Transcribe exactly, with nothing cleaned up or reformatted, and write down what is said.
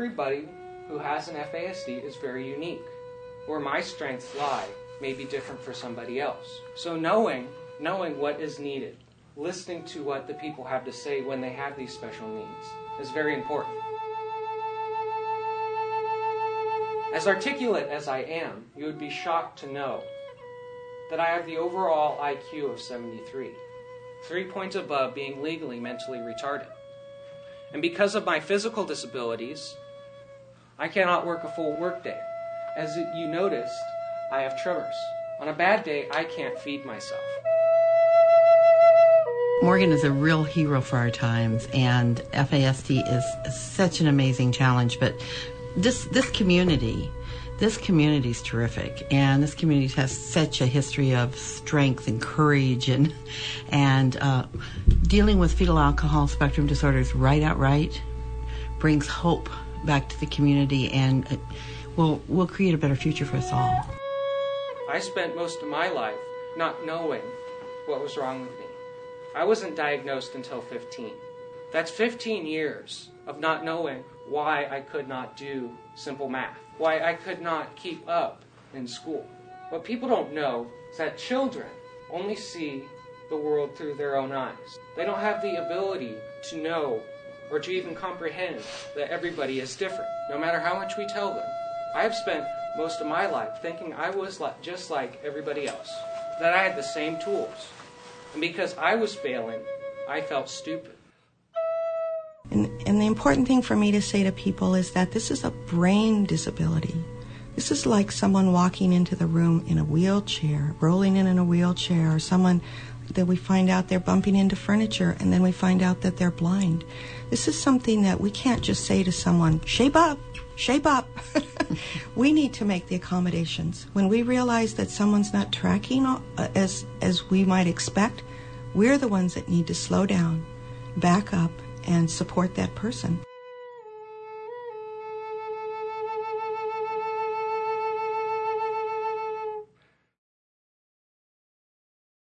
everybody who has an F A S D is very unique. Where my strengths lie may be different for somebody else. So knowing, knowing what is needed, listening to what the people have to say when they have these special needs is very important. As articulate as I am, you would be shocked to know that I have the overall I Q of seventy-three, three points above being legally mentally retarded. And because of my physical disabilities, I cannot work a full workday. As you noticed, I have tremors. On a bad day, I can't feed myself. Morgan is a real hero for our times, and F A S D is such an amazing challenge. But this this community, this community is terrific, and this community has such a history of strength and courage, and and uh, dealing with fetal alcohol spectrum disorders right outright brings hope back to the community, and uh, will will create a better future for us all. I spent most of my life not knowing what was wrong with me. I wasn't diagnosed until fifteen. That's fifteen years of not knowing why I could not do simple math, why I could not keep up in school. What people don't know is that children only see the world through their own eyes. They don't have the ability to know or to even comprehend that everybody is different, no matter how much we tell them. I have spent most of my life thinking I was like, just like everybody else, that I had the same tools. And because I was failing, I felt stupid. And, and the important thing for me to say to people is that this is a brain disability. This is like someone walking into the room in a wheelchair, rolling in in a wheelchair, or someone that we find out they're bumping into furniture and then we find out that they're blind. This is something that we can't just say to someone, shape up, shape up. We need to make the accommodations. When we realize that someone's not tracking as, as we might expect, we're the ones that need to slow down, back up, and support that person.